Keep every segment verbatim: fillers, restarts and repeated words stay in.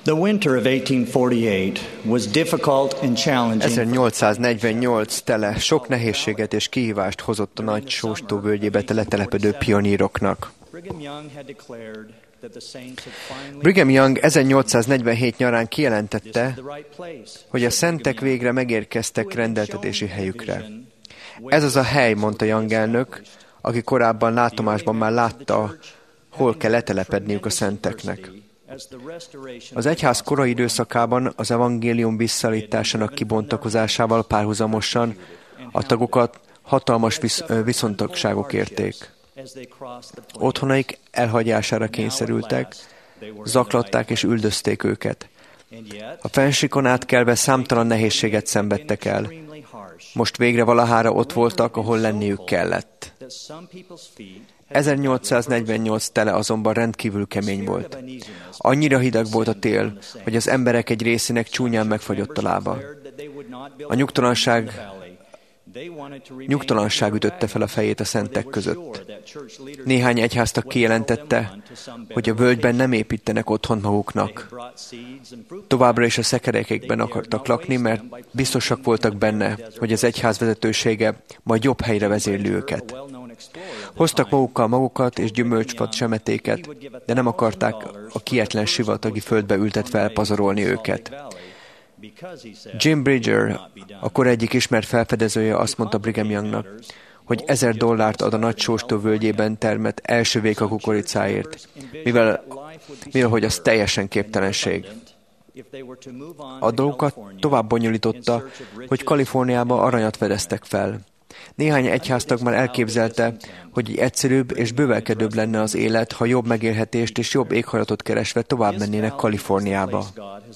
The winter of eighteen forty-eight was difficult and challenging. ezernyolcszáznegyvennyolc tele sok nehézséget és kihívást hozott a nagy Sóstó völgyébe letelepedő pioníroknak. Brigham Young ezernyolcszáznegyvenhét nyarán kijelentette, hogy a szentek végre megérkeztek rendeltetési helyükre. Ez az a hely, mondta Young elnök, aki korábban látomásban már látta, hol kell letelepedniük a szenteknek. Az egyház korai időszakában az evangélium visszaállításának kibontakozásával párhuzamosan a tagokat hatalmas visz- viszontagságok érték. Otthonaik elhagyására kényszerültek, zaklatták és üldözték őket. A fennsíkon átkelve számtalan nehézséget szenvedtek el. Most végre valahára ott voltak, ahol lenniük kellett. ezernyolcszáznegyvennyolc tele azonban rendkívül kemény volt. Annyira hideg volt a tél, hogy az emberek egy részének csúnyán megfagyott a lába. A nyugtalanság, nyugtalanság ütötte fel a fejét a szentek között. Néhány egyháztag kijelentette, hogy a völgyben nem építenek otthont maguknak. Továbbra is a szekerekekben akartak lakni, mert biztosak voltak benne, hogy az egyház vezetősége majd jobb helyre vezérli őket. Hoztak magukkal magukat és gyümölcsfat semetéket, de nem akarták a kietlen sivatagi földbe ültetve elpazarolni őket. Jim Bridger, a kor egyik ismert felfedezője azt mondta Brigham Youngnak, hogy ezer dollárt ad a nagy Sóstó völgyében termett első véka kukoricáért, mivel, mivel hogy az teljesen képtelenség. A dolgokat tovább bonyolította, hogy Kaliforniába aranyat fedeztek fel. Néhány egyháztag már elképzelte, hogy egy egyszerűbb és bővelkedőbb lenne az élet, ha jobb megélhetést és jobb éghajlatot keresve tovább mennének Kaliforniába.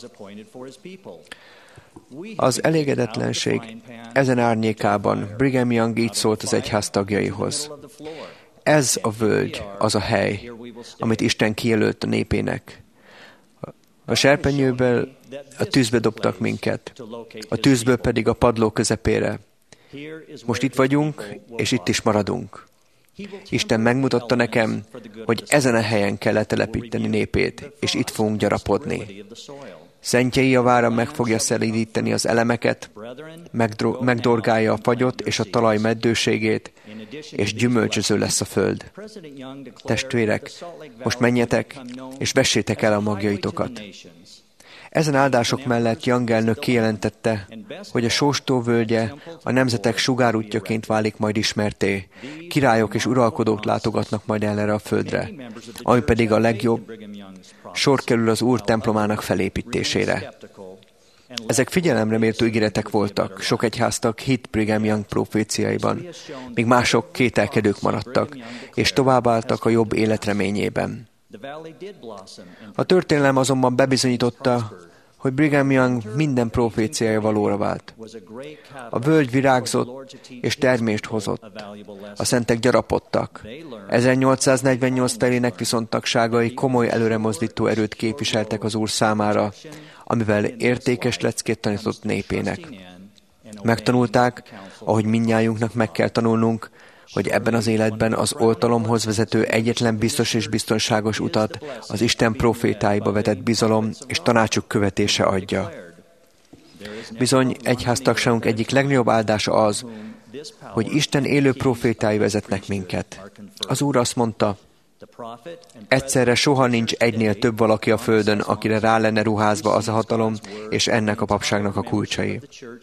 Az elégedetlenség ezen árnyékában Brigham Young így szólt az egyház tagjaihoz. Ez a völgy, az a hely, amit Isten kijelölt a népének. A serpenyőből a tűzbe dobtak minket, a tűzből pedig a padló közepére. Most itt vagyunk, és itt is maradunk. Isten megmutatta nekem, hogy ezen a helyen kell letelepíteni népét, és itt fogunk gyarapodni. Szentjei javára meg fogja szelídíteni az elemeket, megdro- megdorgálja a fagyot és a talaj meddőségét, és gyümölcsöző lesz a föld. Testvérek, most menjetek, és vessétek el a magjaitokat. Ezen áldások mellett Young elnök kijelentette, hogy a Sóstó völgye a nemzetek sugárútjaként válik majd ismerté. Királyok és uralkodók látogatnak majd el erre a földre, ami pedig a legjobb, sor kerül az Úr templomának felépítésére. Ezek figyelemre méltó ígéretek voltak, sok egyháztag hitt Brigham Young proféciáiban, míg mások kételkedők maradtak, és továbbálltak a jobb élet reményében. A történelem azonban bebizonyította, hogy Brigham Young minden proféciája valóra vált. A völgy virágzott és termést hozott. A szentek gyarapodtak. ezernyolcszáznegyvennyolc telének viszont tagságai komoly előremozdító erőt képviseltek az Úr számára, amivel értékes leckét tanított népének. Megtanulták, ahogy mindnyájunknak meg kell tanulnunk, hogy ebben az életben az oltalomhoz vezető egyetlen biztos és biztonságos utat az Isten profétáiba vetett bizalom és tanácsuk követése adja. Bizony, egyháztagságunk egyik legnagyobb áldása az, hogy Isten élő profétái vezetnek minket. Az Úr azt mondta, egyszerre soha nincs egynél több valaki a földön, akire rá lenne ruházva az a hatalom és ennek a papságnak a kulcsai.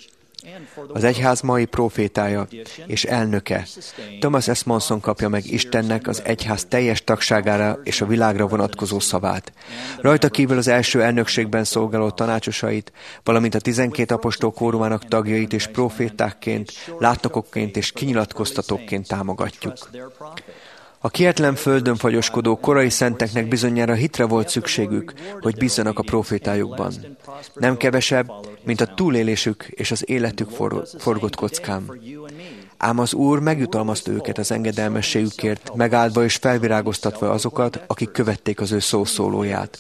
Az egyház mai profétája és elnöke, Thomas S. Monson kapja meg Istennek az egyház teljes tagságára és a világra vonatkozó szavát. Rajta kívül az első elnökségben szolgáló tanácsosait, valamint a tizenkét apostol kórumának tagjait és profétákként, látnokokként és kinyilatkoztatókként támogatjuk. A kietlen földön fagyoskodó korai szenteknek bizonyára hitre volt szükségük, hogy bízzanak a profétájukban. Nem kevesebb, mint a túlélésük és az életük for- forgott kockán. Ám az Úr megjutalmazta őket az engedelmességükért, megáldva és felvirágoztatva azokat, akik követték az ő szószólóját.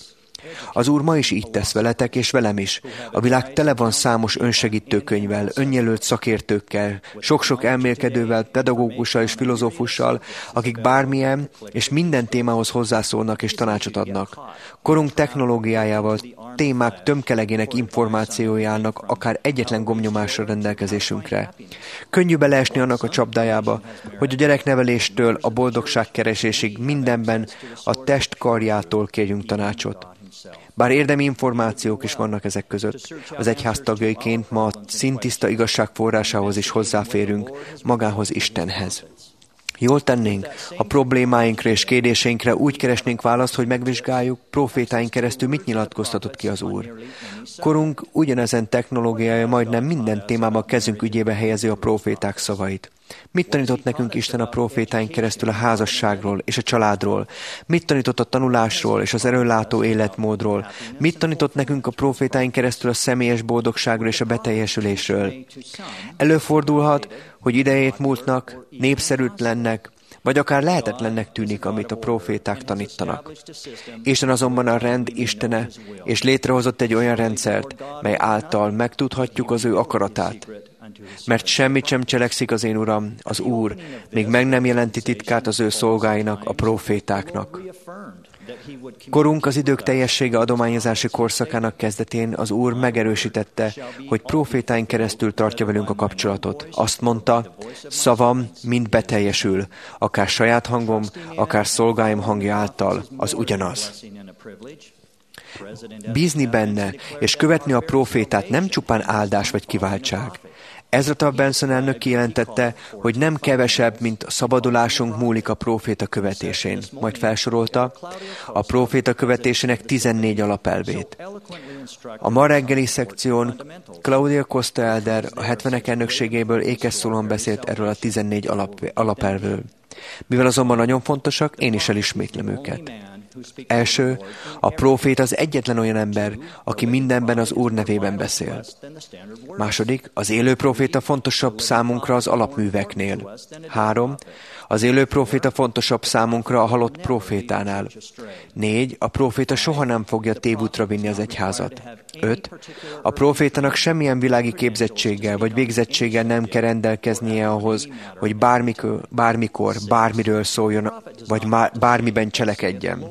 Az Úr ma is így tesz veletek és velem is. A világ tele van számos önsegítőkönyvvel, önjelölt szakértőkkel, sok-sok elmélkedővel, pedagógussal és filozófussal, akik bármilyen és minden témához hozzászólnak és tanácsot adnak. Korunk technológiájával témák tömkelegének információjának akár egyetlen gombnyomásra rendelkezésünkre. Könnyű beleesni annak a csapdájába, hogy a gyerekneveléstől a boldogság keresésig mindenben a test karjától kérjünk tanácsot. Bár érdemi információk is vannak ezek között, az egyház tagjaiként ma a szintiszta igazság forrásához is hozzáférünk, magához, Istenhez. Jól tennénk, ha problémáinkra és kérdéseinkre úgy keresnénk választ, hogy megvizsgáljuk, profétáink keresztül mit nyilatkoztatott ki az Úr. Korunk ugyanezen technológiája majdnem minden témában kezünk ügyébe helyezi a proféták szavait. Mit tanított nekünk Isten a profétáink keresztül a házasságról és a családról? Mit tanított a tanulásról és az erőlátó életmódról? Mit tanított nekünk a profétáink keresztül a személyes boldogságról és a beteljesülésről? Előfordulhat, hogy idejét múltnak, népszerűtlennek, vagy akár lehetetlennek tűnik, amit a proféták tanítanak. Isten azonban a rend istene, és létrehozott egy olyan rendszert, mely által megtudhatjuk az ő akaratát. Mert semmit sem cselekszik az én Uram, az Úr, még meg nem jelenti titkát az ő szolgáinak, a profétáknak. Korunk az idők teljessége adományozási korszakának kezdetén az Úr megerősítette, hogy profétáink keresztül tartja velünk a kapcsolatot. Azt mondta, szavam mind beteljesül, akár saját hangom, akár szolgáim hangja által, az ugyanaz. Bízni benne és követni a profétát nem csupán áldás vagy kiváltság. Ezra Benson elnök kijelentette, hogy nem kevesebb, mint a szabadulásunk múlik a próféta követésén. Majd felsorolta a próféta követésének tizennégy alapelvét. A ma reggeli szekción Claudia Costa Elder a hetvenek elnökségéből ékes szólóan beszélt erről a tizennégy alap, alapelvről. Mivel azonban nagyon fontosak, én is elismétlem őket. Első, a prófét az egyetlen olyan ember, aki mindenben az Úr nevében beszél. Második, az élő próféta fontosabb számunkra az alapműveknél. Három, az élő próféta fontosabb számunkra a halott prófétánál. Négy, a próféta soha nem fogja tévútra vinni az egyházat. Öt, a prófétának semmilyen világi képzettséggel vagy végzettséggel nem kell rendelkeznie ahhoz, hogy bármikor, bármikor bármiről szóljon, vagy bármiben cselekedjen.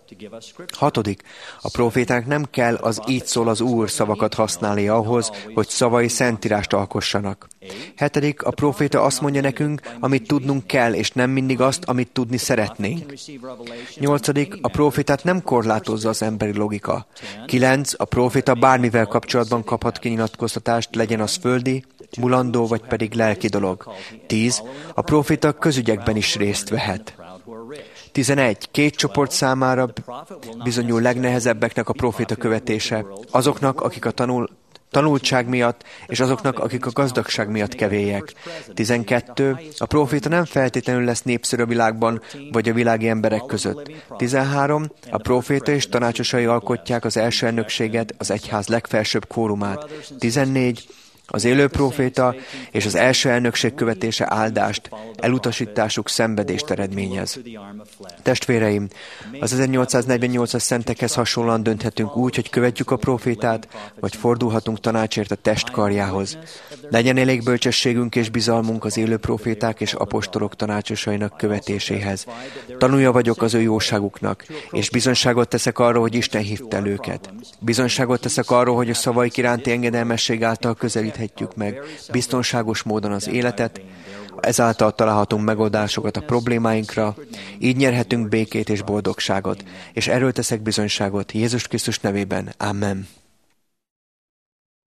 Hatodik, a prófétának nem kell az így szól az Úr szavakat használni ahhoz, hogy szavai szentírást alkossanak. Hetedik, a próféta azt mondja nekünk, amit tudnunk kell, és nem mindig azt, amit tudni szeretnénk. Nyolcadik, a prófétát nem korlátozza az emberi logika. Kilenc, a próféta bármivel kapcsolatban kaphat kinyilatkoztatást, legyen az földi, mulandó vagy pedig lelki dolog. Tíz, a próféta közügyekben is részt vehet. tizenegy. Két csoport számára bizonyul legnehezebbeknek a próféta követése. Azoknak, akik a tanul, tanultság miatt, és azoknak, akik a gazdagság miatt kevélyek. tizenkettő. A próféta nem feltétlenül lesz népszerű a világban, vagy a világi emberek között. tizenhárom. A próféta és tanácsosai alkotják az első elnökséget, az egyház legfelsőbb kórumát. tizennégy. Az élő próféta és az első elnökség követése áldást, elutasításuk szenvedést eredményez. Testvéreim, az ezernyolcszáznegyvennyolcas szentekhez hasonlóan dönthetünk úgy, hogy követjük a prófétát, vagy fordulhatunk tanácsért a test karjához. Legyen elég bölcsességünk és bizalmunk az élő próféták és apostolok tanácsosainak követéséhez. Tanulja vagyok az ő jóságuknak, és bizonyságot teszek arról, hogy Isten hívta el őket. Bizonyságot teszek arról, hogy a szavaik iránti engedelmesség által közelíthetjük meg biztonságos módon az életet, ezáltal találhatunk megoldásokat a problémáinkra, így nyerhetünk békét és boldogságot, és erről teszek bizonyságot Jézus Krisztus nevében. Amen.